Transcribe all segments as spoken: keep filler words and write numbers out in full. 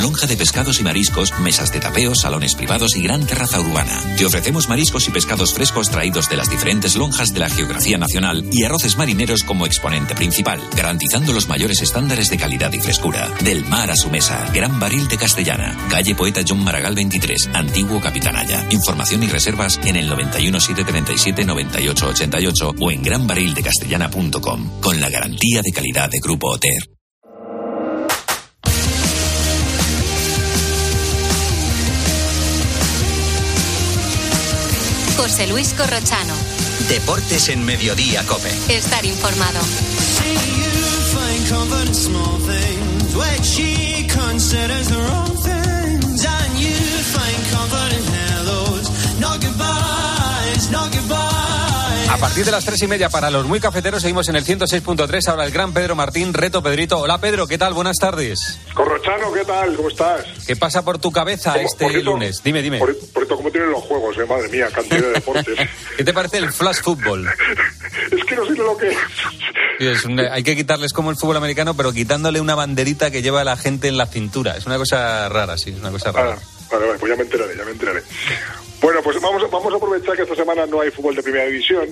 Lonja de pescados y mariscos, mesas de tapeo, salones privados y gran terraza urbana. Te ofrecemos mariscos y pescados frescos traídos de las diferentes lonjas de la geografía nacional y arroces marineros como exponente principal, garantizando los mayores estándares de calidad y frescura. Del mar a su mesa, Gran Barril de Castellana, calle Poeta John Maragall veintitrés, Antiguo Capitanaya. Información y reservas en el noventa y uno, setecientos treinta y siete, noventa y ocho ochenta y ocho o en gran barril de castellana punto com, con la garantía de calidad de Grupo Oter. José Luis Corrochano. Deportes en Mediodía COPE. Estar informado. A partir de las tres y media para los muy cafeteros seguimos en el ciento seis punto tres. Ahora el gran Pedro Martín, Reto Pedrito. Hola Pedro, ¿qué tal? Buenas tardes. Corrochano, ¿qué tal? ¿Cómo estás? ¿Qué pasa por tu cabeza ¿Cómo, este por lunes? Dime, dime. Por, por esto, ¿cómo tienen los juegos? Eh? Madre mía, cantidad de deportes. ¿Qué te parece el flash fútbol? Es que no sé lo que es. Sí, es un, hay que quitarles como el fútbol americano, pero quitándole una banderita que lleva la gente en la cintura. Es una cosa rara, sí, es una cosa rara. Ah, vale, vale, pues ya me enteraré, ya me enteraré. Bueno, pues vamos, vamos a aprovechar que esta semana no hay fútbol de primera división,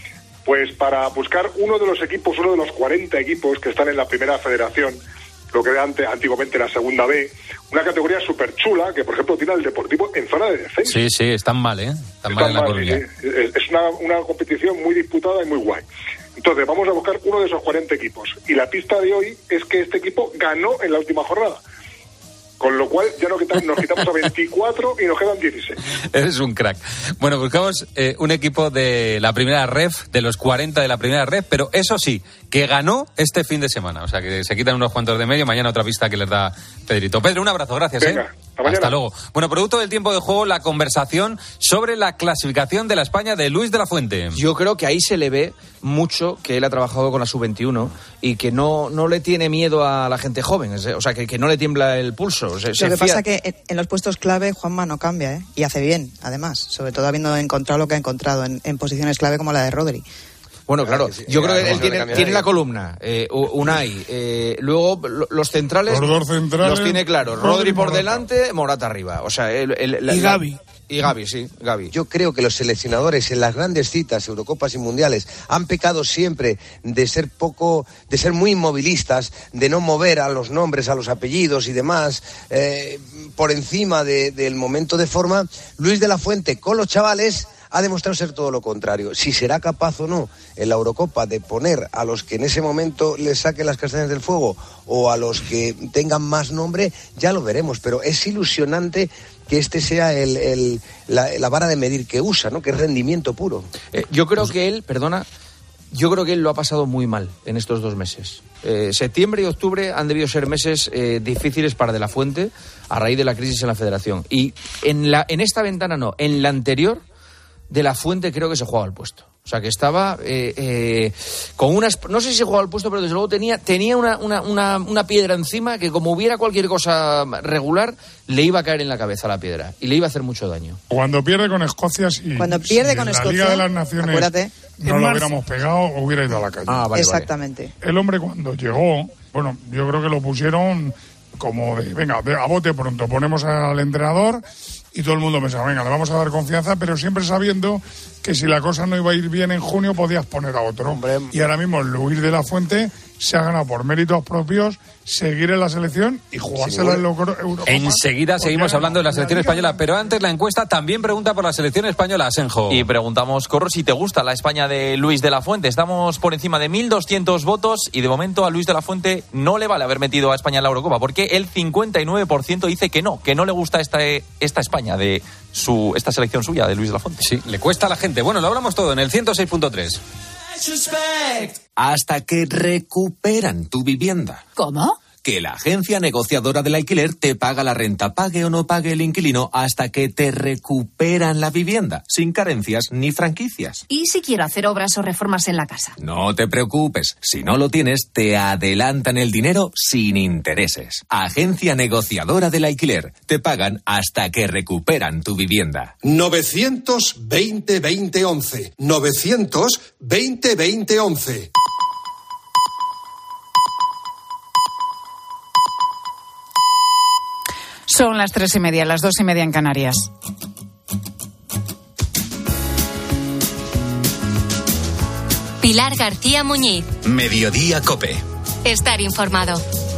pues para buscar uno de los equipos, uno de los cuarenta equipos que están en la primera federación, lo que era ante, antiguamente la segunda B, una categoría súper chula que, por ejemplo, tiene al Deportivo en zona de descenso. Sí, sí, están mal, ¿eh? Están, están mal en la Coruña. Sí, sí. Es una, una competición muy disputada y muy guay. Entonces, vamos a buscar uno de esos cuarenta equipos. Y la pista de hoy es que este equipo ganó en la última jornada. Con lo cual ya nos quitamos, nos quitamos a veinticuatro y nos quedan dieciséis. Eres un crack. Bueno, buscamos eh, un equipo de la primera ref, de los cuarenta de la primera ref, pero eso sí, que ganó este fin de semana. O sea, que se quitan unos cuantos de medio. Mañana otra pista que les da Pedrito. Pedro, un abrazo, gracias. Venga, ¿eh? hasta mañana. Hasta luego. Bueno, producto del tiempo de juego, la conversación sobre la clasificación de la España de Luis de la Fuente. Yo creo que ahí se le ve mucho que él ha trabajado con la sub veintiuno y que no, no le tiene miedo a la gente joven, o sea, que, que no le tiembla el pulso. Se, Lo se que fía... pasa es que en, en los puestos clave Juanma no cambia, ¿eh? Y hace bien, además, sobre todo habiendo encontrado lo que ha encontrado en, en posiciones clave como la de Rodri. Bueno, claro, yo creo que él tiene, tiene la columna, eh, Unai, eh, luego los centrales, los dos centrales los tiene claros, Rodri por delante, Morata arriba, o sea, el, el, el, y la, Gavi. Y Gavi, sí, Gavi. Yo creo que los seleccionadores en las grandes citas, Eurocopas y Mundiales, han pecado siempre de ser poco, de ser muy inmovilistas, de no mover a los nombres, a los apellidos y demás, eh, por encima de, del momento de forma. Luis de la Fuente, con los chavales, ha demostrado ser todo lo contrario. Si será capaz o no en la Eurocopa de poner a los que en ese momento les saquen las castañas del fuego o a los que tengan más nombre, ya lo veremos, pero es ilusionante que este sea el, el, la, la vara de medir que usa, ¿no? Que es rendimiento puro. Eh, yo creo que él, perdona, yo creo que él lo ha pasado muy mal en estos dos meses. Eh, septiembre y octubre han debido ser meses eh, difíciles para De la Fuente a raíz de la crisis en la Federación. Y en, la, en esta ventana no, en la anterior, De la Fuente creo que se jugaba el puesto. O sea, que estaba eh, eh, con unas... No sé si se jugaba el puesto, pero desde luego tenía, tenía una, una, una, una piedra encima que, como hubiera cualquier cosa regular, le iba a caer en la cabeza la piedra y le iba a hacer mucho daño. Cuando pierde con Escocia, si, Cuando pierde si con en Escocia, la Liga de las Naciones acuérdate, no lo hubiéramos pegado, hubiera ido a la calle. Ah, vale, exactamente. Vale. El hombre cuando llegó, bueno, yo creo que lo pusieron como de, venga, a bote pronto, ponemos al entrenador y todo el mundo pensaba, venga, le vamos a dar confianza, pero siempre sabiendo que si la cosa no iba a ir bien en junio podías poner a otro. Hombre. Y ahora mismo Luis de la Fuente se ha ganado por méritos propios seguir en la selección y jugársela en la Eurocopa. Enseguida seguimos hablando de la selección española, pero antes la encuesta también pregunta por la selección española, Asenjo. Y preguntamos, Corro, si te gusta la España de Luis de la Fuente. Estamos por encima de mil doscientos votos y de momento a Luis de la Fuente no le vale haber metido a España en la Eurocopa, porque el cincuenta y nueve por ciento dice que no, que no le gusta esta, esta España de su esta selección suya de Luis de la Fuente. Sí, le cuesta a la gente. Bueno, lo hablamos todo en el ciento seis punto tres. Hasta que recuperan tu vivienda. ¿Cómo? Que la agencia negociadora del alquiler te paga la renta, pague o no pague el inquilino, hasta que te recuperan la vivienda, sin carencias ni franquicias. ¿Y si quiero hacer obras o reformas en la casa? No te preocupes, si no lo tienes, te adelantan el dinero sin intereses. Agencia negociadora del alquiler, te pagan hasta que recuperan tu vivienda. novecientos veinte veinte once. novecientos veinte veinte once. Son las tres y media, las dos y media en Canarias. Pilar García Muñiz. Mediodía Cope. Estar informado.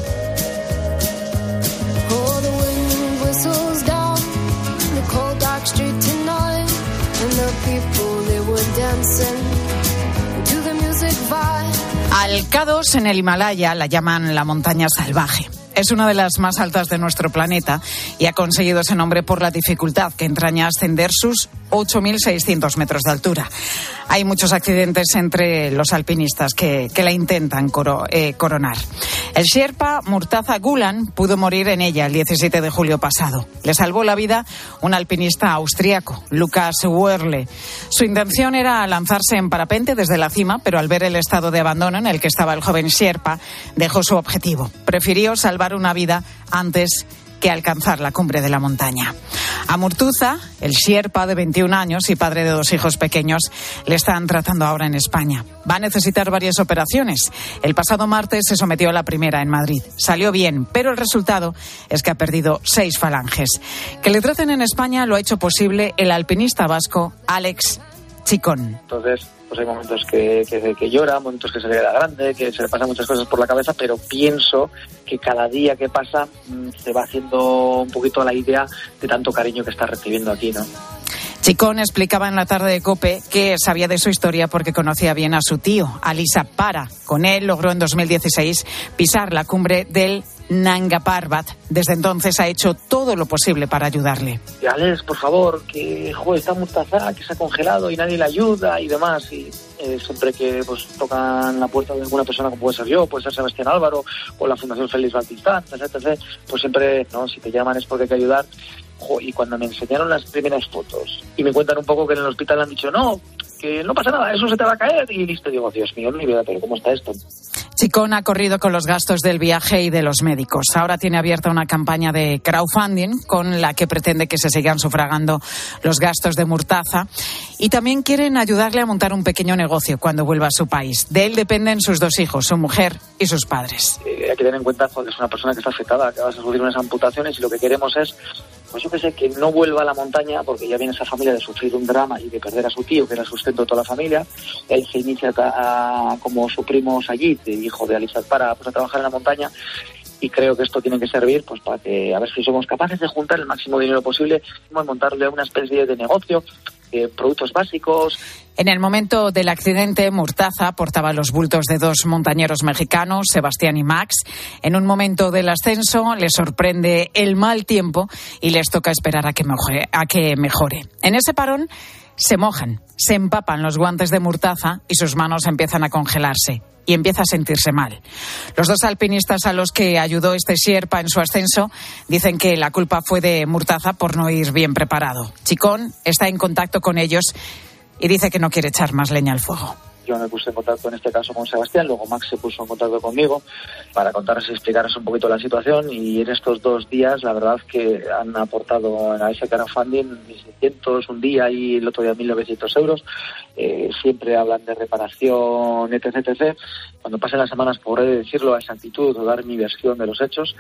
Al K dos en el Himalaya la llaman la montaña salvaje. Es una de las más altas de nuestro planeta y ha conseguido ese nombre por la dificultad que entraña ascender sus ocho mil seiscientos metros de altura. Hay muchos accidentes entre los alpinistas que, que la intentan coro, eh, coronar. El Sherpa Murtaza Gulen pudo morir en ella el diecisiete de julio pasado. Le salvó la vida un alpinista austriaco, Lukas Werle. Su intención era lanzarse en parapente desde la cima, pero al ver el estado de abandono en el que estaba el joven Sherpa, dejó su objetivo. Prefirió salvar una vida antes que alcanzar la cumbre de la montaña. A Murtaza, el Sherpa de veintiún años y padre de dos hijos pequeños, le están tratando ahora en España. Va a necesitar varias operaciones. El pasado martes se sometió a la primera en Madrid. Salió bien, pero el resultado es que ha perdido seis falanges. Que le traten en España lo ha hecho posible el alpinista vasco Alex Chicón. Entonces, pues hay momentos que, que, que llora, momentos que se le da grande, que se le pasan muchas cosas por la cabeza, pero pienso que cada día que pasa se va haciendo un poquito la idea de tanto cariño que está recibiendo aquí, ¿no? Chicón explicaba en la tarde de COPE que sabía de su historia porque conocía bien a su tío, Alisa Para. Con él logró en dos mil dieciséis pisar la cumbre del Nanga Parbat. Desde entonces ha hecho todo lo posible para ayudarle. Y Alex, por favor, que joder, está Murtaza, que se ha congelado y nadie le ayuda y demás. Y eh, siempre que pues tocan la puerta de alguna persona, como puede ser yo, puede ser Sebastián Álvaro o la Fundación Félix Batistán, etcétera, pues siempre, no, si te llaman es porque hay que ayudar. Y cuando me enseñaron las primeras fotos y me cuentan un poco que en el hospital han dicho no, que no pasa nada, eso se te va a caer y listo, digo, Dios mío, mi vida, pero ¿cómo está esto? Chicón ha corrido con los gastos del viaje y de los médicos. Ahora tiene abierta una campaña de crowdfunding con la que pretende que se sigan sufragando los gastos de Murtaza y también quieren ayudarle a montar un pequeño negocio cuando vuelva a su país. De él dependen sus dos hijos, su mujer y sus padres. Eh, hay que tener en cuenta que es una persona que está afectada, que va a sufrir unas amputaciones y lo que queremos es, pues yo que sé, que no vuelva a la montaña porque ya viene esa familia de sufrir un drama y de perder a su tío, que era el sustento de toda la familia. Él se inicia a, como su primo Sayid, hijo de Alisat Para, pues a trabajar en la montaña y creo que esto tiene que servir pues para que a ver si somos capaces de juntar el máximo dinero posible y montarle una especie de negocio, de productos básicos. En el momento del accidente, Murtaza portaba los bultos de dos montañeros mexicanos, Sebastián y Max. En un momento del ascenso les sorprende el mal tiempo y les toca esperar a que mejore. A que mejore. En ese parón se mojan, se empapan los guantes de Murtaza y sus manos empiezan a congelarse y empieza a sentirse mal. Los dos alpinistas a los que ayudó este Sherpa en su ascenso dicen que la culpa fue de Murtaza por no ir bien preparado. Chicón está en contacto con ellos y dice que no quiere echar más leña al fuego. Yo me puse en contacto en este caso con Sebastián, luego Max se puso en contacto conmigo para contarles y explicarles un poquito la situación y en estos dos días la verdad que han aportado a ese crowdfunding mil seiscientos un día y el otro día mil novecientos euros. Eh, siempre hablan de reparación, etc, etcétera. Cuando pasen las semanas podré decirlo a exactitud o dar mi versión de los hechos.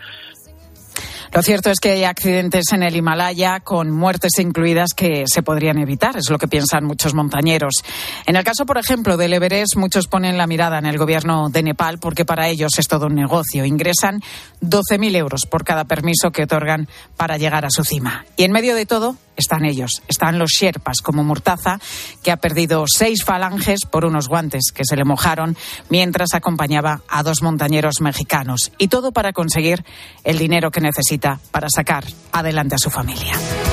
Lo cierto es que hay accidentes en el Himalaya con muertes incluidas que se podrían evitar, es lo que piensan muchos montañeros. En el caso, por ejemplo, del Everest, muchos ponen la mirada en el gobierno de Nepal porque para ellos es todo un negocio. Ingresan doce mil euros por cada permiso que otorgan para llegar a su cima. Y en medio de todo están ellos, están los Sherpas como Murtaza, que ha perdido seis falanges por unos guantes que se le mojaron mientras acompañaba a dos montañeros mexicanos. Y todo para conseguir el dinero que necesita para sacar adelante a su familia.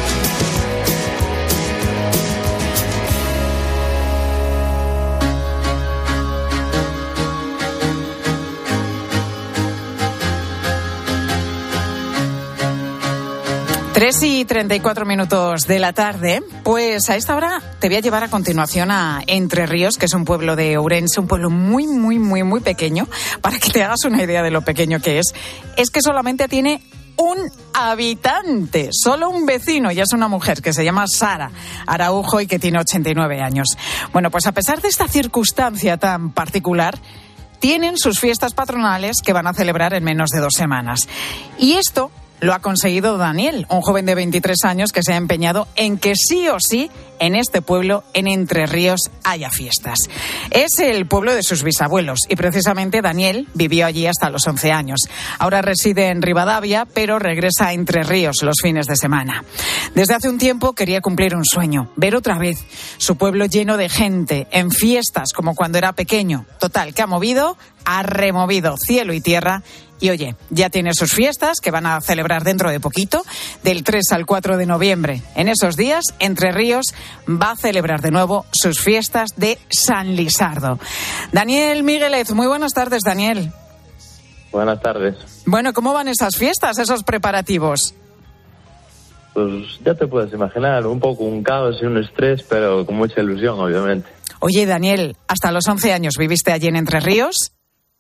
Tres y treinta y cuatro minutos de la tarde. Pues a esta hora te voy a llevar a continuación a Entre Ríos, que es un pueblo de Ourense, un pueblo muy, muy, muy, muy pequeño. Para que te hagas una idea de lo pequeño que es, es que solamente tiene un habitante, solo un vecino, y es una mujer que se llama Sara Araujo y que tiene ochenta y nueve años. Bueno, pues a pesar de esta circunstancia tan particular, tienen sus fiestas patronales que van a celebrar en menos de dos semanas. Y esto lo ha conseguido Daniel, un joven de veintitrés años que se ha empeñado en que sí o sí en este pueblo, en Entre Ríos, haya fiestas. Es el pueblo de sus bisabuelos y precisamente Daniel vivió allí hasta los once años. Ahora reside en Rivadavia, pero regresa a Entre Ríos los fines de semana. Desde hace un tiempo quería cumplir un sueño, ver otra vez su pueblo lleno de gente, en fiestas como cuando era pequeño. Total, que ha movido, ha removido cielo y tierra. Y oye, ya tiene sus fiestas que van a celebrar dentro de poquito, del tres al cuatro de noviembre. En esos días, Entre Ríos va a celebrar de nuevo sus fiestas de San Lisardo. Daniel Miguelez, muy buenas tardes, Daniel. Buenas tardes. Bueno, ¿cómo van esas fiestas, esos preparativos? Pues ya te puedes imaginar, un poco un caos y un estrés, pero con mucha ilusión, obviamente. Oye, Daniel, hasta los once años viviste allí en Entre Ríos.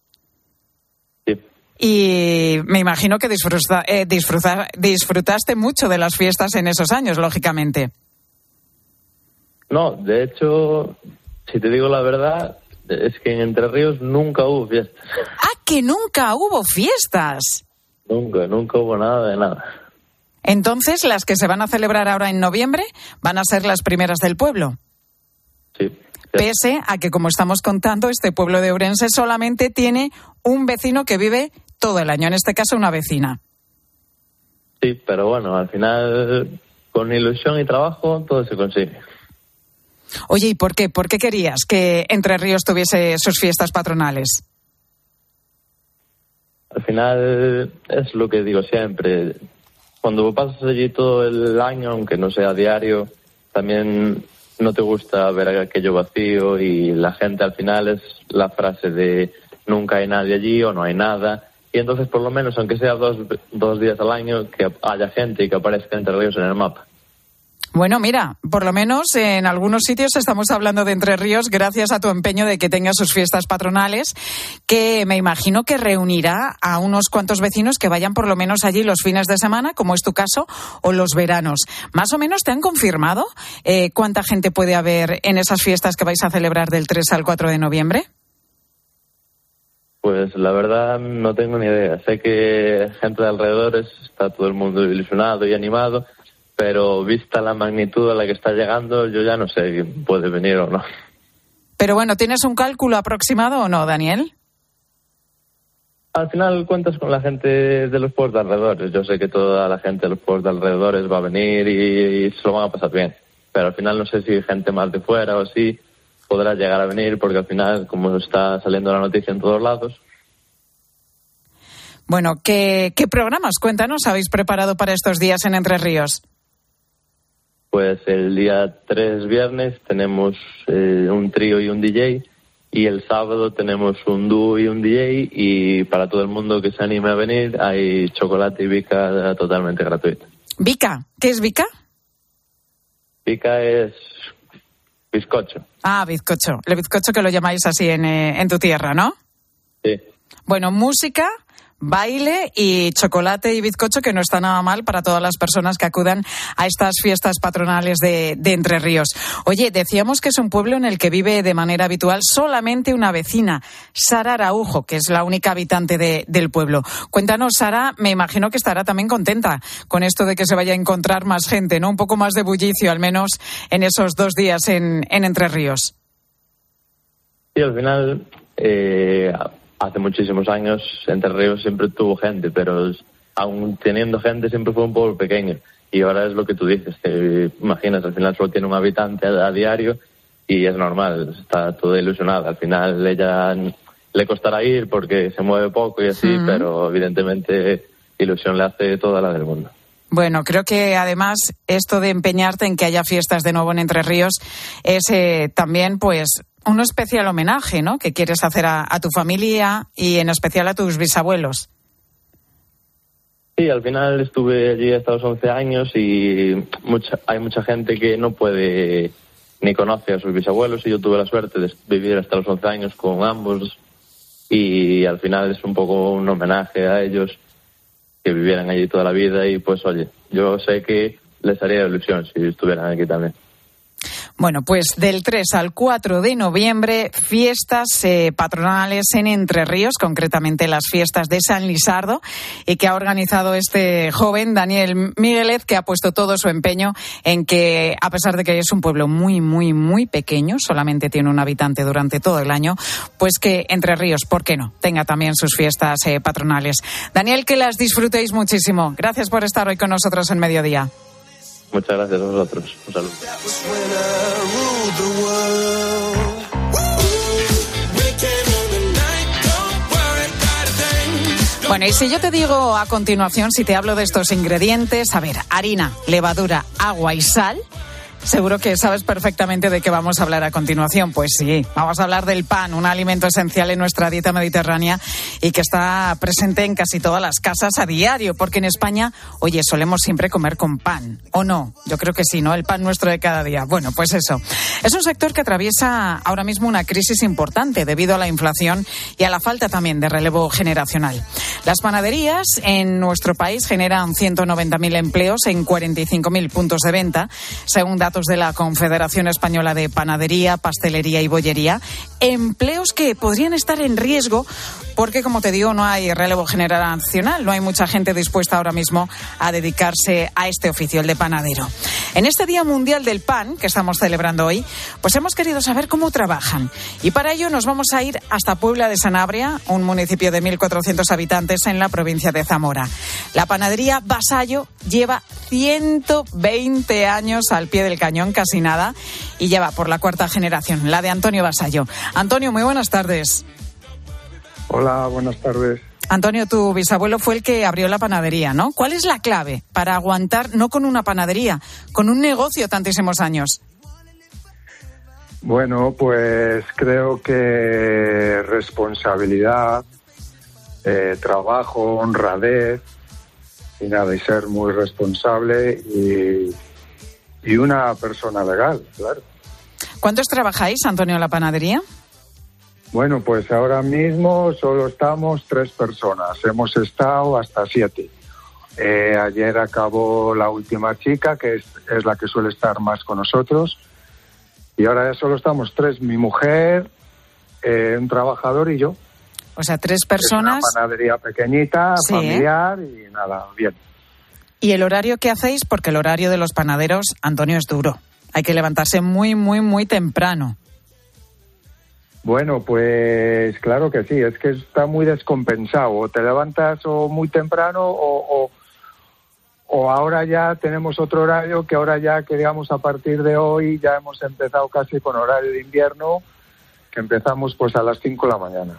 Y me imagino que disfruta, eh, disfruta, disfrutaste mucho de las fiestas en esos años, lógicamente. No, de hecho, si te digo la verdad, es que en Entre Ríos nunca hubo fiestas. ¡Ah, que nunca hubo fiestas! Nunca, nunca hubo nada de nada. Entonces, las que se van a celebrar ahora en noviembre van a ser las primeras del pueblo. Sí. Pese a que, como estamos contando, este pueblo de Ourense solamente tiene un vecino que vive todo el año, en este caso una vecina. Sí, pero bueno, al final, con ilusión y trabajo, todo se consigue. Oye, ¿y por qué? ¿Por qué querías que Entre Ríos tuviese sus fiestas patronales? Al final, es lo que digo siempre. Cuando pasas allí todo el año, aunque no sea diario, también no te gusta ver aquello vacío y la gente al final es la frase de nunca hay nadie allí o no hay nada. Y entonces, por lo menos, aunque sea dos, dos días al año, que haya gente y que aparezca Entre Ríos en el mapa. Bueno, mira, por lo menos en algunos sitios estamos hablando de Entre Ríos gracias a tu empeño de que tenga sus fiestas patronales, que me imagino que reunirá a unos cuantos vecinos que vayan por lo menos allí los fines de semana, como es tu caso, o los veranos. ¿Más o menos te han confirmado eh, cuánta gente puede haber en esas fiestas que vais a celebrar del tres al cuatro de noviembre? Pues la verdad no tengo ni idea. Sé que gente de alrededores está todo el mundo ilusionado y animado, pero vista la magnitud a la que está llegando, yo ya no sé quién puede venir o no. Pero bueno, ¿tienes un cálculo aproximado o no, Daniel? Al final cuentas con la gente de los pueblos de alrededores. Yo sé que toda la gente de los pueblos de alrededores va a venir y, y se lo van a pasar bien. Pero al final no sé si gente más de fuera o así podrá llegar a venir, porque al final, como está saliendo la noticia en todos lados. Bueno, ¿qué, qué programas, cuéntanos, habéis preparado para estos días en Entre Ríos? Pues el día tres, viernes, tenemos eh, un trío y un D J, y el sábado tenemos un dúo y un D J, y para todo el mundo que se anime a venir hay chocolate y bica totalmente gratuito. ¿Bica? ¿Qué es bica? Bica es bizcocho. Ah, bizcocho. El bizcocho que lo llamáis así en, eh, en tu tierra, ¿no? Sí. Bueno, música, baile y chocolate y bizcocho, que no está nada mal para todas las personas que acudan a estas fiestas patronales de, de Entre Ríos. Oye, decíamos que es un pueblo en el que vive de manera habitual solamente una vecina, Sara Araujo, que es la única habitante de, del pueblo. Cuéntanos, Sara, me imagino que estará también contenta con esto de que se vaya a encontrar más gente, ¿no? Un poco más de bullicio, al menos en esos dos días en, en Entre Ríos. Sí, al final... Eh... Hace muchísimos años Entre Ríos siempre tuvo gente, pero aún teniendo gente siempre fue un pueblo pequeño. Y ahora es lo que tú dices, te imaginas, al final solo tiene un habitante a, a diario y es normal, está toda ilusionada. Al final ella le costará ir porque se mueve poco y así, uh-huh. Pero evidentemente ilusión le hace toda la del mundo. Bueno, creo que además esto de empeñarte en que haya fiestas de nuevo en Entre Ríos es eh, también, pues, un especial homenaje, ¿no?, que quieres hacer a, a tu familia y en especial a tus bisabuelos. Sí, al final estuve allí hasta los once años y mucha, hay mucha gente que no puede ni conoce a sus bisabuelos, y yo tuve la suerte de vivir hasta los once años con ambos, y al final es un poco un homenaje a ellos, que vivieran allí toda la vida, y pues oye, yo sé que les haría ilusión si estuvieran aquí también. Bueno, pues del tres al cuatro de noviembre, fiestas eh, patronales en Entre Ríos, concretamente las fiestas de San Lisardo, y que ha organizado este joven, Daniel Miguelet, que ha puesto todo su empeño en que, a pesar de que es un pueblo muy, muy, muy pequeño, solamente tiene un habitante durante todo el año, pues que Entre Ríos, ¿por qué no?, tenga también sus fiestas eh, patronales. Daniel, que las disfrutéis muchísimo. Gracias por estar hoy con nosotros en Mediodía. Muchas gracias a vosotros. Un saludo. Bueno, y si yo te digo a continuación, si te hablo de estos ingredientes, a ver, harina, levadura, agua y sal, seguro que sabes perfectamente de qué vamos a hablar a continuación. Pues sí, vamos a hablar del pan, un alimento esencial en nuestra dieta mediterránea y que está presente en casi todas las casas a diario, porque en España, oye, solemos siempre comer con pan, ¿o no? Yo creo que sí, ¿no? El pan nuestro de cada día. Bueno, pues eso. Es un sector que atraviesa ahora mismo una crisis importante debido a la inflación y a la falta también de relevo generacional. Las panaderías en nuestro país generan ciento noventa mil empleos en cuarenta y cinco mil puntos de venta, según datos de la Confederación Española de Panadería, Pastelería y Bollería, empleos que podrían estar en riesgo porque, como te digo, no hay relevo generacional, no hay mucha gente dispuesta ahora mismo a dedicarse a este oficio, el de panadero. En este Día Mundial del Pan, que estamos celebrando hoy, pues hemos querido saber cómo trabajan. Y para ello nos vamos a ir hasta Puebla de Sanabria, un municipio de mil cuatrocientos habitantes en la provincia de Zamora. La panadería Vasallo lleva ciento veinte años al pie del cañón, casi nada, y lleva por la cuarta generación, la de Antonio Vasallo. Antonio, muy buenas tardes. Hola, buenas tardes. Antonio, tu bisabuelo fue el que abrió la panadería, ¿no? ¿Cuál es la clave para aguantar, no con una panadería, con un negocio tantísimos años? Bueno, pues creo que responsabilidad, eh, trabajo, honradez, y nada, y ser muy responsable y, y una persona legal, claro. ¿Cuántos trabajáis, Antonio, en la panadería? Bueno, pues ahora mismo solo estamos tres personas. Hemos estado hasta siete. Eh, ayer acabó la última chica, que es, es la que suele estar más con nosotros. Y ahora ya solo estamos tres. Mi mujer, eh, un trabajador y yo. O sea, tres personas. Es una panadería pequeñita, sí, familiar, ¿eh? Y nada, bien. ¿Y el horario que hacéis? Porque el horario de los panaderos, Antonio, es duro. Hay que levantarse muy, muy, muy temprano. Bueno, pues claro que sí, es que está muy descompensado. O te levantas o muy temprano o, o, o ahora ya tenemos otro horario que ahora ya, que digamos, a partir de hoy ya hemos empezado casi con horario de invierno, que empezamos pues a las cinco de la mañana.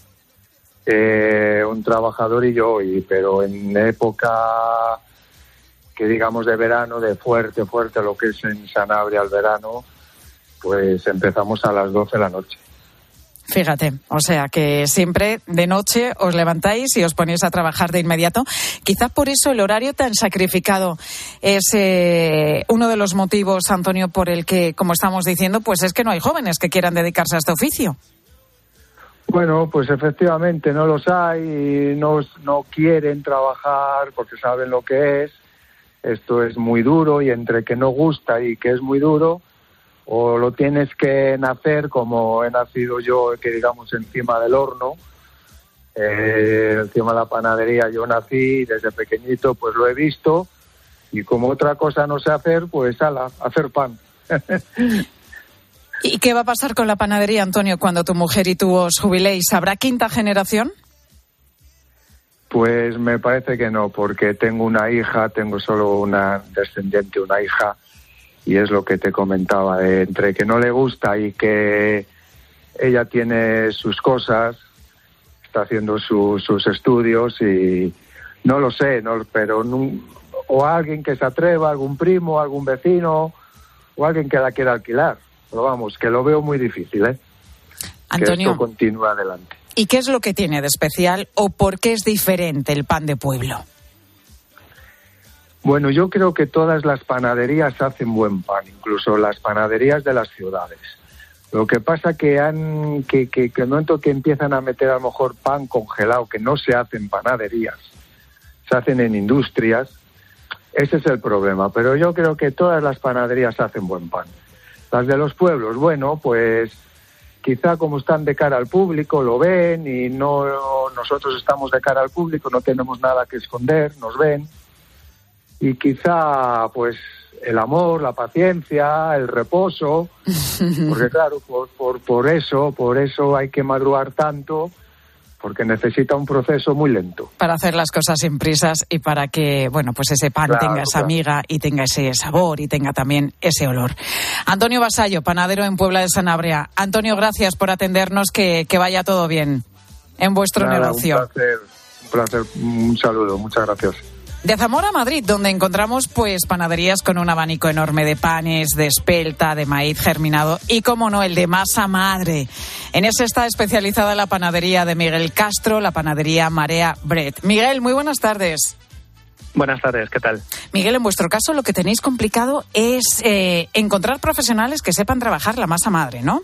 Eh, un trabajador y yo, y, pero en época que digamos de verano, de fuerte, fuerte, lo que es en Sanabria al verano, pues empezamos a las doce de la noche. Fíjate, o sea que siempre de noche os levantáis y os ponéis a trabajar de inmediato. Quizás por eso el horario tan sacrificado es eh, uno de los motivos, Antonio, por el que, como estamos diciendo, pues es que no hay jóvenes que quieran dedicarse a este oficio. Bueno, pues efectivamente no los hay y no, no quieren trabajar porque saben lo que es. Esto es muy duro y entre que no gusta y que es muy duro, o lo tienes que nacer como he nacido yo, que digamos encima del horno, eh, encima de la panadería yo nací, desde pequeñito pues lo he visto, y como otra cosa no sé hacer, pues ala, hacer pan. ¿Y qué va a pasar con la panadería, Antonio, cuando tu mujer y tú os jubiléis? ¿Habrá quinta generación? Pues me parece que no, porque tengo una hija, tengo solo una descendiente, una hija, y es lo que te comentaba, eh, entre que no le gusta y que ella tiene sus cosas, está haciendo su, sus estudios y no lo sé, no, pero no, o alguien que se atreva, algún primo, algún vecino o alguien que la quiera alquilar. Pero vamos, que lo veo muy difícil, ¿eh? Antonio, que esto continúe adelante. ¿Y qué es lo que tiene de especial o por qué es diferente el pan de pueblo? Bueno, yo creo que todas las panaderías hacen buen pan, incluso las panaderías de las ciudades. Lo que pasa que han que que que el momento que empiezan a meter a lo mejor pan congelado, que no se hace en panaderías, se hacen en industrias, ese es el problema. Pero yo creo que todas las panaderías hacen buen pan. Las de los pueblos, bueno, pues quizá como están de cara al público, lo ven y no nosotros estamos de cara al público, no tenemos nada que esconder, nos ven. Y quizá, pues, el amor, la paciencia, el reposo, porque claro, por, por, por eso, por eso hay que madrugar tanto, porque necesita un proceso muy lento. Para hacer las cosas sin prisas y para que, bueno, pues ese pan claro, tenga esa claro. miga y tenga ese sabor y tenga también ese olor. Antonio Vasallo, panadero en Puebla de Sanabria. Antonio, gracias por atendernos, que, que vaya todo bien en vuestro Nada, negocio. Un placer, un placer, un saludo, muchas gracias. De Zamora a Madrid, donde encontramos pues panaderías con un abanico enorme de panes, de espelta, de maíz germinado y, como no, el de masa madre. En ese está especializada la panadería de Miguel Castro, la panadería Marea Bread. Miguel, muy buenas tardes. Buenas tardes, ¿qué tal? Miguel, en vuestro caso lo que tenéis complicado es eh, encontrar profesionales que sepan trabajar la masa madre, ¿no?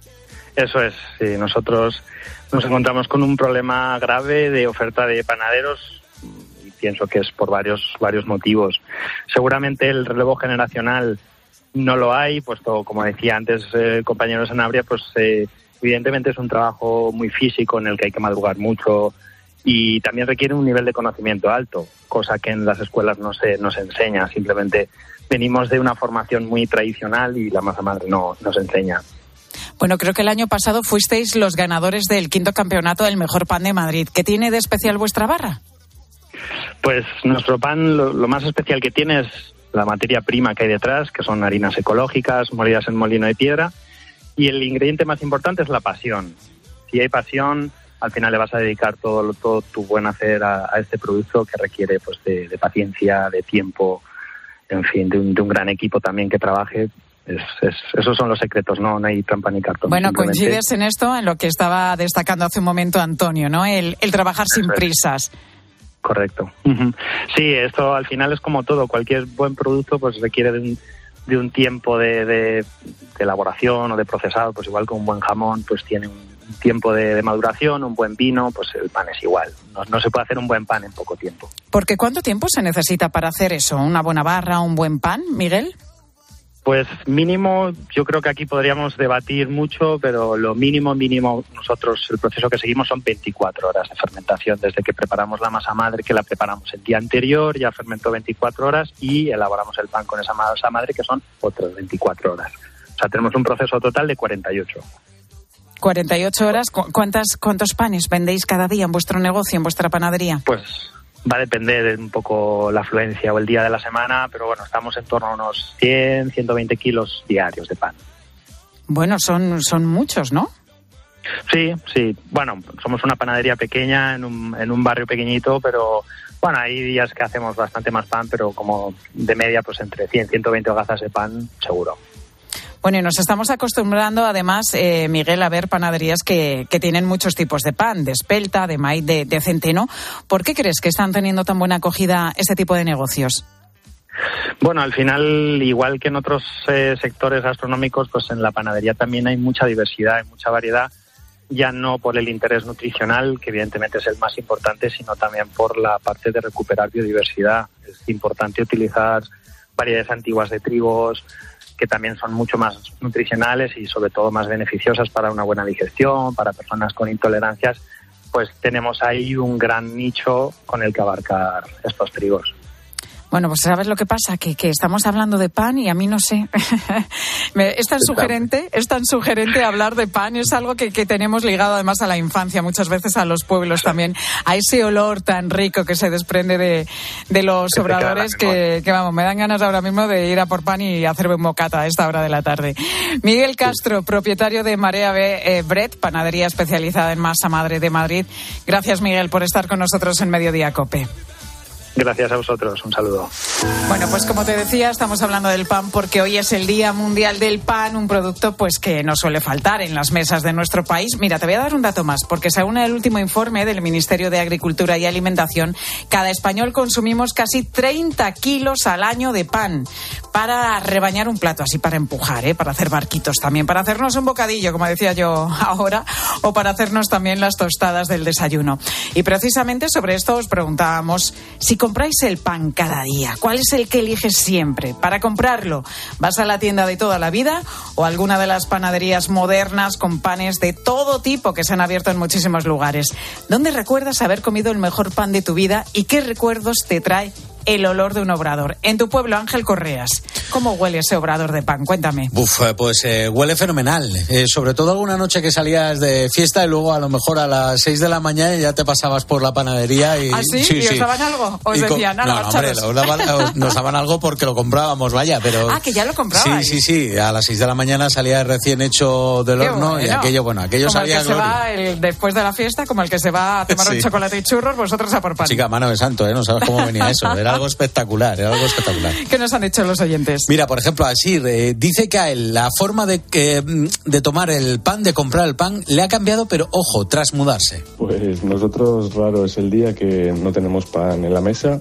Eso es, sí. Nosotros nos encontramos con un problema grave de oferta de panaderos. Pienso que es por varios varios motivos. Seguramente el relevo generacional no lo hay, puesto, como decía antes el eh, compañero Sanabria, pues eh, evidentemente es un trabajo muy físico en el que hay que madrugar mucho y también requiere un nivel de conocimiento alto, cosa que en las escuelas no se nos enseña. Simplemente venimos de una formación muy tradicional y la masa madre no nos enseña. Bueno, creo que el año pasado fuisteis los ganadores del quinto campeonato del mejor pan de Madrid. ¿Qué tiene de especial vuestra barra? Pues nuestro pan, lo, lo más especial que tiene es la materia prima que hay detrás, que son harinas ecológicas, molidas en molino de piedra, y el ingrediente más importante es la pasión. Si hay pasión, al final le vas a dedicar todo, todo tu buen hacer a, a este producto que requiere pues de, de paciencia, de tiempo, en fin, de un, de un gran equipo también que trabaje. Es, es, esos son los secretos, ¿no? No hay trampa ni cartón. Bueno, simplemente... coincides en esto, en lo que estaba destacando hace un momento Antonio, ¿no? El, el trabajar sin Eso es. prisas. Correcto. Uh-huh. Sí, esto al final es como todo. Cualquier buen producto pues requiere de un, de un tiempo de, de, de elaboración o de procesado. Pues igual que un buen jamón pues tiene un tiempo de, de maduración, un buen vino, pues el pan es igual. No, no se puede hacer un buen pan en poco tiempo. Porque ¿cuánto tiempo se necesita para hacer eso? ¿Una buena barra, un buen pan, Miguel? Pues mínimo, yo creo que aquí podríamos debatir mucho, pero lo mínimo, mínimo, nosotros el proceso que seguimos son veinticuatro horas de fermentación, desde que preparamos la masa madre, que la preparamos el día anterior, ya fermentó veinticuatro horas y elaboramos el pan con esa masa madre, que son otras veinticuatro horas. O sea, tenemos un proceso total de cuarenta y ocho. cuarenta y ocho horas, ¿cuántas, ¿cuántos panes vendéis cada día en vuestro negocio, en vuestra panadería? Pues va a depender de un poco la afluencia o el día de la semana, pero bueno, estamos en torno a unos cien, ciento veinte kilos diarios de pan. Bueno, son, son muchos, ¿no? Sí, sí. Bueno, somos una panadería pequeña en un, en un barrio pequeñito, pero bueno, hay días que hacemos bastante más pan, pero como de media, pues entre cien, ciento veinte hogazas de pan, seguro. Bueno, y nos estamos acostumbrando, además, eh, Miguel, a ver panaderías que, que tienen muchos tipos de pan, de espelta, de maíz, de, de centeno. ¿Por qué crees que están teniendo tan buena acogida este tipo de negocios? Bueno, al final, igual que en otros eh, sectores gastronómicos, pues en la panadería también hay mucha diversidad, hay mucha variedad, ya no por el interés nutricional, que evidentemente es el más importante, sino también por la parte de recuperar biodiversidad. Es importante utilizar variedades antiguas de trigos, que también son mucho más nutricionales y sobre todo más beneficiosas para una buena digestión, para personas con intolerancias, pues tenemos ahí un gran nicho con el que abarcar estos trigos. Bueno, pues ¿sabes lo que pasa? Que, que estamos hablando de pan y a mí no sé. es tan sugerente, es tan sugerente hablar de pan. Es algo que, que tenemos ligado además a la infancia, muchas veces a los pueblos también, a ese olor tan rico que se desprende de, de los que obradores que, que, vamos, me dan ganas ahora mismo de ir a por pan y hacerme un bocata a esta hora de la tarde. Miguel Castro, sí. propietario de Marea Bread, panadería especializada en masa madre de Madrid. Gracias, Miguel, por estar con nosotros en Mediodía COPE. Gracias a vosotros, un saludo. Bueno, pues como te decía, estamos hablando del pan porque hoy es el Día Mundial del Pan, un producto pues que no suele faltar en las mesas de nuestro país. Mira, te voy a dar un dato más, porque según el último informe del Ministerio de Agricultura y Alimentación, cada español consumimos casi treinta kilos al año de pan para rebañar un plato, así para empujar, ¿eh? Para hacer barquitos también, para hacernos un bocadillo, como decía yo ahora, o para hacernos también las tostadas del desayuno. Y precisamente sobre esto os preguntábamos si compráis el pan cada día? ¿Cuál es el que eliges siempre? Para comprarlo, ¿vas a la tienda de toda la vida o a alguna de las panaderías modernas con panes de todo tipo que se han abierto en muchísimos lugares? ¿Dónde recuerdas haber comido el mejor pan de tu vida y qué recuerdos te trae el olor de un obrador? En tu pueblo, Ángel Correas, ¿cómo huele ese obrador de pan? Cuéntame. Uf, pues eh, huele fenomenal. Eh, sobre todo alguna noche que salías de fiesta y luego a lo mejor a las seis de la mañana ya te pasabas por la panadería y... ¿Ah, sí? sí ¿Y sí. os daban algo? ¿Os y decían con... nada? No, no, hombre, nos daban, nos daban algo porque lo comprábamos, vaya, pero... Ah, que ya lo comprabais. Sí, sí, sí. A las seis de la mañana salía recién hecho del Qué horno bueno. Y aquello, bueno, aquello como sabía el que gloria. se va el, después de la fiesta, como el que se va a tomar sí. un chocolate y churros, vosotros a por pan. Chica, mano de santo, ¿eh? No sabes cómo venía eso. Era algo espectacular. Era algo espectacular. ¿Qué nos han dicho los oyentes? Mira, por ejemplo, Asir eh, dice que a él la forma de, que, de tomar el pan, de comprar el pan, le ha cambiado, pero ojo, tras mudarse. Pues nosotros raro es el día que no tenemos pan en la mesa.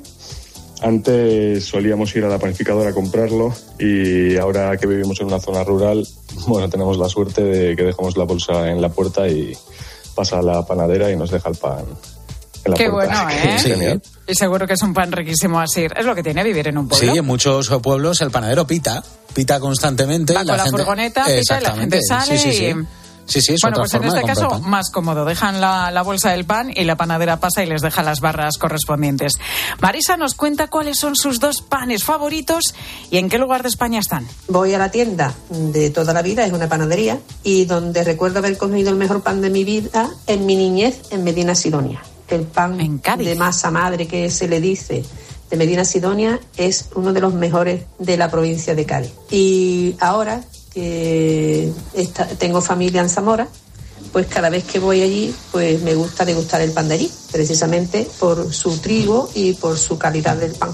Antes solíamos ir a la panificadora a comprarlo y ahora que vivimos en una zona rural, bueno, tenemos la suerte de que dejamos la bolsa en la puerta y pasa a la panadera y nos deja el pan. Qué bueno, ¿eh? Sí. Y seguro que es un pan riquísimo así. Es lo que tiene vivir en un pueblo. Sí, en muchos pueblos el panadero pita, pita constantemente. Va y con la, la gente... furgoneta, pita y la gente sale sí, sí, sí. y... Sí, sí, es bueno, otra pues en forma este de caso pan. más cómodo. Dejan la, la bolsa del pan y la panadera pasa y les deja las barras correspondientes. Marisa nos cuenta cuáles son sus dos panes favoritos y en qué lugar de España están. Voy a la tienda de toda la vida, es una panadería, y donde recuerdo haber comido el mejor pan de mi vida en mi niñez en Medina Sidonia. El pan de masa madre que se le dice de Medina Sidonia es uno de los mejores de la provincia de Cádiz. Y ahora que está, tengo familia en Zamora, pues cada vez que voy allí pues me gusta degustar el pan de allí, precisamente por su trigo y por su calidad del pan.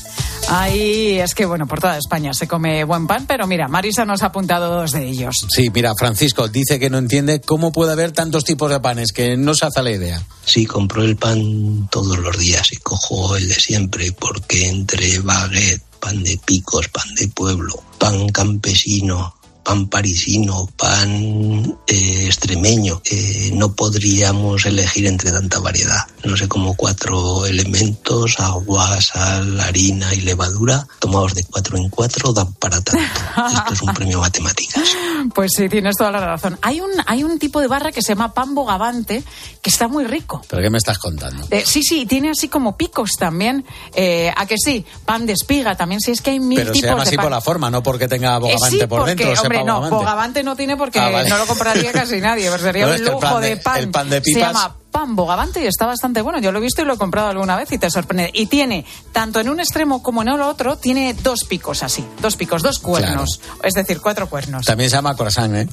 Ahí es que, bueno, por toda España se come buen pan, pero mira, Marisa nos ha apuntado dos de ellos. Sí, mira, Francisco dice que no entiende cómo puede haber tantos tipos de panes, que no se hace la idea. Sí, compro el pan todos los días y cojo el de siempre, porque entre baguette, pan de picos, pan de pueblo, pan campesino, pan parisino, pan eh, extremeño, eh, no podríamos elegir entre tanta variedad. No sé, como cuatro elementos, agua, sal, harina y levadura, tomados de cuatro en cuatro, dan para tanto. Esto es un premio matemáticas. Pues sí, tienes toda la razón. Hay un, hay un tipo de barra que se llama pan bogavante, que está muy rico. ¿Pero qué me estás contando? Eh, sí, sí, tiene así como picos también. Eh, ¿A que sí? Pan de espiga también, sí, es que hay mil Pero tipos de pan. Pero se llama así por la forma, no porque tenga bogavante eh, sí, por porque, dentro. Hombre, no, bogavante. bogavante no tiene porque ah, vale. no lo compraría casi nadie, pero sería no, un lujo de, de pan. El pan de pipas. Se llama pan bogavante y está bastante bueno. Yo lo he visto y lo he comprado alguna vez y te sorprende. Y tiene, tanto en un extremo como en el otro, tiene dos picos así, dos picos, dos cuernos. Claro. Es decir, cuatro cuernos. También se llama croissant, ¿eh?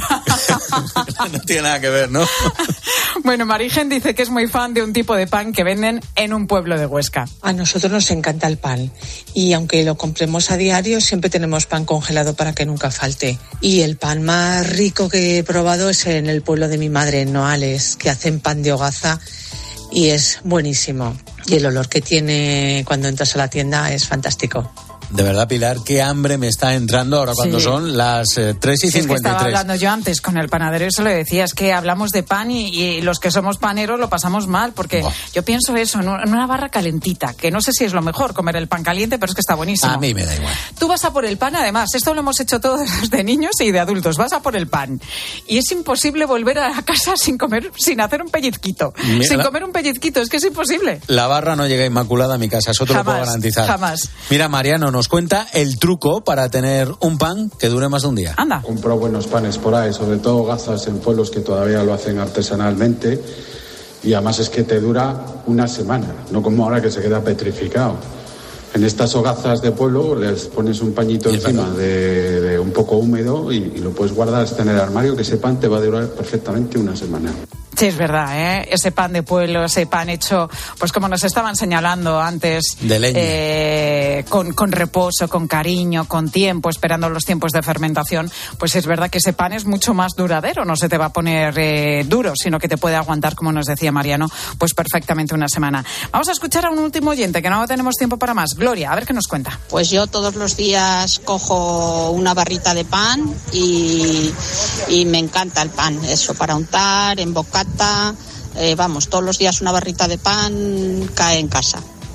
No tiene nada que ver, ¿no? Bueno, Marigen dice que es muy fan de un tipo de pan que venden en un pueblo de Huesca. A nosotros nos encanta el pan y aunque lo compremos a diario, siempre tenemos pan congelado para que nunca falte. Y el pan más rico que he probado es en el pueblo de mi madre, en Noales, que hacen pan de hogaza y es buenísimo. Y el olor que tiene cuando entras a la tienda es fantástico. De verdad, Pilar, qué hambre me está entrando ahora cuando sí. son las eh, tres y sí, cincuenta y tres. Es que estaba hablando yo antes con el panadero y se le decía, es que hablamos de pan y, y los que somos paneros lo pasamos mal, porque oh. yo pienso eso, en una barra calentita, que no sé si es lo mejor comer el pan caliente, pero es que está buenísimo. A mí me da igual. Tú vas a por el pan, además, esto lo hemos hecho todos de niños y de adultos, vas a por el pan. Y es imposible volver a casa sin comer, sin hacer un pellizquito. Mira, sin comer un pellizquito, es que es imposible. La barra no llega inmaculada a mi casa, eso te jamás, lo puedo garantizar. Jamás. Mira, Mariano nos cuenta el truco para tener un pan que dure más de un día. Anda. Compro buenos panes por ahí, sobre todo gazas en pueblos que todavía lo hacen artesanalmente y además es que te dura una semana, no como ahora que se queda petrificado. En estas hogazas de pueblo les pones un pañito encima de, de un poco húmedo y, y lo puedes guardar hasta en el armario, que ese pan te va a durar perfectamente una semana. Sí, es verdad, ¿eh? Ese pan de pueblo, ese pan hecho, pues como nos estaban señalando antes, de leña. Eh, con, con reposo, con cariño, con tiempo, esperando los tiempos de fermentación, pues es verdad que ese pan es mucho más duradero, no se te va a poner eh, duro, sino que te puede aguantar, como nos decía Mariano, pues perfectamente una semana. Vamos a escuchar a un último oyente, que no tenemos tiempo para más. Gloria, a ver qué nos cuenta. Pues yo todos los días cojo una barrita de pan y, y me encanta el pan, eso, para untar, en bocata, eh, vamos, todos los días una barrita de pan cae en casa.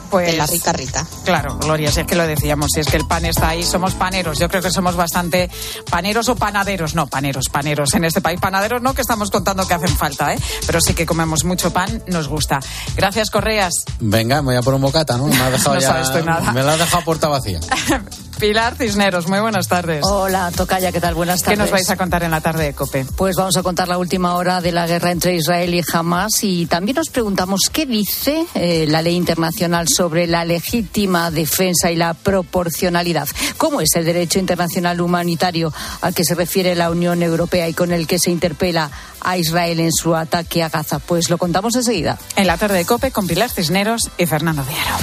Pues, de la rica rica. Claro, Gloria, si es que lo decíamos, si es que el pan está ahí, somos paneros. Yo creo que somos bastante paneros o panaderos. No, paneros, paneros. En este país, panaderos no, que estamos contando que hacen falta, ¿eh? Pero sí que comemos mucho pan, nos gusta. Gracias, Correas. Venga, me voy a por un bocata, ¿no? Me ha dejado no ya, sabes tú nada. Me la has dejado a puerta vacía. Pilar Cisneros, muy buenas tardes. Hola, tocaya, ¿qué tal? Buenas tardes. ¿Qué nos vais a contar en la tarde de COPE? Pues vamos a contar la última hora de la guerra entre Israel y Hamas y también nos preguntamos qué dice eh, la ley internacional sobre la legítima defensa y la proporcionalidad. ¿Cómo es el derecho internacional humanitario al que se refiere la Unión Europea y con el que se interpela a Israel en su ataque a Gaza? Pues lo contamos enseguida. En la tarde de COPE con Pilar Cisneros y Fernando de Aro.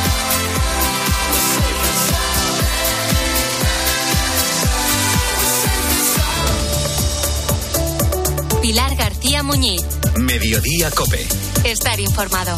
Pilar García Muñiz. Mediodía COPE. Estar informado.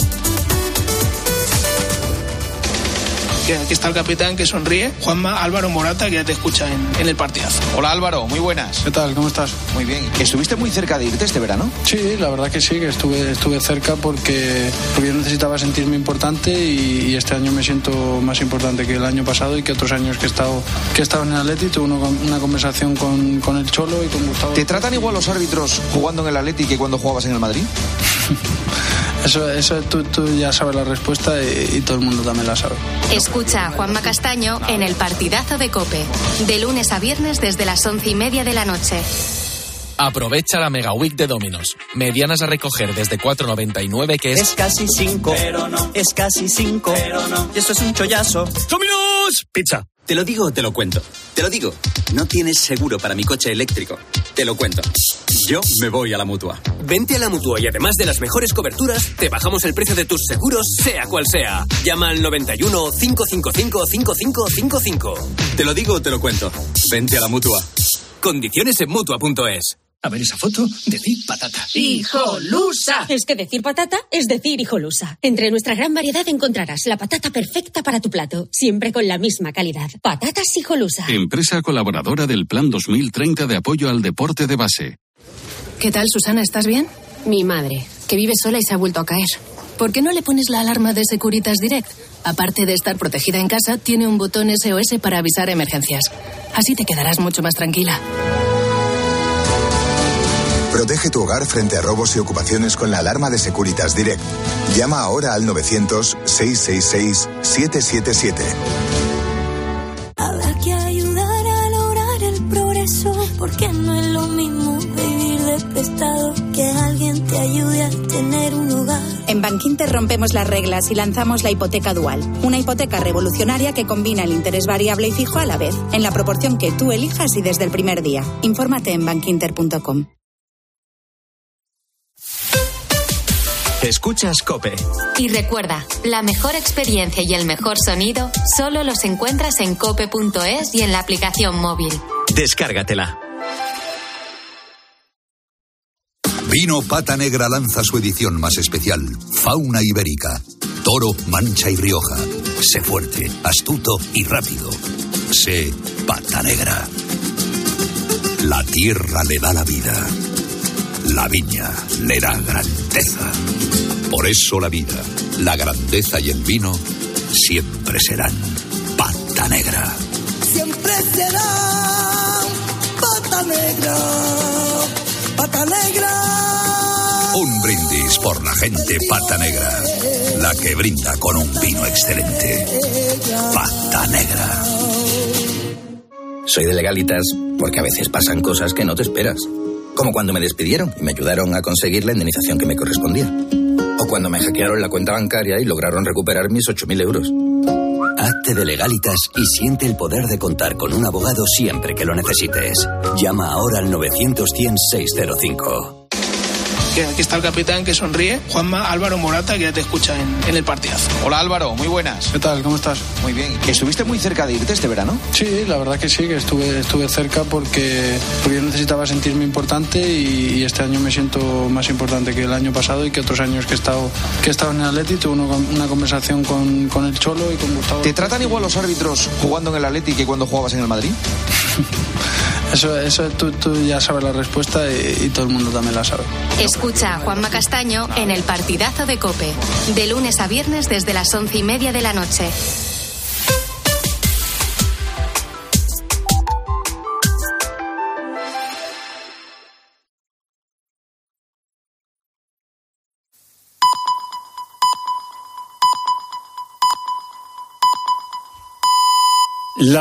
Que aquí está el capitán que sonríe, Juanma Álvaro Morata, que ya te escucha en, en el partidazo. Hola Álvaro, muy buenas. ¿Qué tal? ¿Cómo estás? Muy bien. ¿Estuviste muy cerca de irte este verano? Sí, la verdad que sí, que estuve estuve cerca porque, porque yo necesitaba sentirme importante y, y este año me siento más importante que el año pasado y que otros años que he estado, que he estado en el Atleti. Tuve una, una conversación con, con el Cholo y con Gustavo. ¿Te tratan igual los árbitros jugando en el Atleti que cuando jugabas en el Madrid? Eso, eso tú, tú ya sabes la respuesta y, y todo el mundo también la sabe. Escucha a Juanma Castaño en el partidazo de COPE, de lunes a viernes desde las once y media de la noche. Aprovecha la Mega Week de Domino's. Medianas a recoger desde cuatro noventa y nueve, que es... Es casi cinco, pero no. Es casi cinco, pero no. Y esto es un chollazo. ¡Domino's! Pizza. ¿Te lo digo o te lo cuento? Te lo digo. No tienes seguro para mi coche eléctrico. Te lo cuento. Yo me voy a la Mutua. Vente a la Mutua y además de las mejores coberturas, te bajamos el precio de tus seguros, sea cual sea. Llama al noventa y uno, cinco cinco cinco, cinco cinco cinco cinco. Te lo digo o te lo cuento. Vente a la Mutua. Condiciones en Mutua punto es. A ver esa foto, decir patata. ¡Hijolusa! Es que decir patata es decir hijolusa. Entre nuestra gran variedad encontrarás la patata perfecta para tu plato, siempre con la misma calidad. Patatas Hijolusa. Empresa colaboradora del Plan dos mil treinta de apoyo al deporte de base. ¿Qué tal, Susana? ¿Estás bien? Mi madre, que vive sola y se ha vuelto a caer. ¿Por qué no le pones la alarma de Securitas Direct? Aparte de estar protegida en casa, tiene un botón S O S para avisar emergencias. Así te quedarás mucho más tranquila. Protege tu hogar frente a robos y ocupaciones con la alarma de Securitas Direct. Llama ahora al novecientos, seiscientos sesenta y seis, setecientos setenta y siete. Habrá que ayudar a lograr el progreso, porque no es lo mismo vivir de prestado que alguien te ayude a tener un hogar. En Bankinter rompemos las reglas y lanzamos la hipoteca dual, una hipoteca revolucionaria que combina el interés variable y fijo a la vez, en la proporción que tú elijas y desde el primer día. Infórmate en bankinter punto com. Escuchas COPE. Y recuerda, la mejor experiencia y el mejor sonido solo los encuentras en cope punto es y en la aplicación móvil. Descárgatela. Vino Pata Negra lanza su edición más especial, Fauna Ibérica. Toro, Mancha y Rioja. Sé fuerte, astuto y rápido. Sé Pata Negra. La tierra le da la vida. La viña le da grandeza. Por eso la vida, la grandeza y el vino siempre serán Pata Negra. Siempre será Pata Negra, Pata Negra. Un brindis por la gente Pata Negra, la que brinda con un vino excelente. Pata Negra. Soy de Legalitas porque a veces pasan cosas que no te esperas. Como cuando me despidieron y me ayudaron a conseguir la indemnización que me correspondía. O cuando me hackearon la cuenta bancaria y lograron recuperar mis ocho mil euros. Hazte de Legalitas y siente el poder de contar con un abogado siempre que lo necesites. Llama ahora al novecientos, cien, seiscientos cinco. Que aquí está el capitán que sonríe, Juanma Álvaro Morata, que ya te escucha en, en el partidazo. Hola Álvaro, muy buenas. ¿Qué tal? ¿Cómo estás? Muy bien. ¿Estuviste muy cerca de irte este verano? Sí, la verdad que sí, que estuve estuve cerca porque, porque yo necesitaba sentirme importante y, y este año me siento más importante que el año pasado y que otros años que he estado, que he estado en el Atleti. Tuve una, una conversación con, con el Cholo y con Gustavo. ¿Te tratan igual los árbitros jugando en el Atleti que cuando jugabas en el Madrid? Eso, eso tú, tú ya sabes la respuesta y, y todo el mundo también la sabe. Escucha a Juanma Castaño en El Partidazo de COPE, de lunes a viernes desde las once y media de la noche,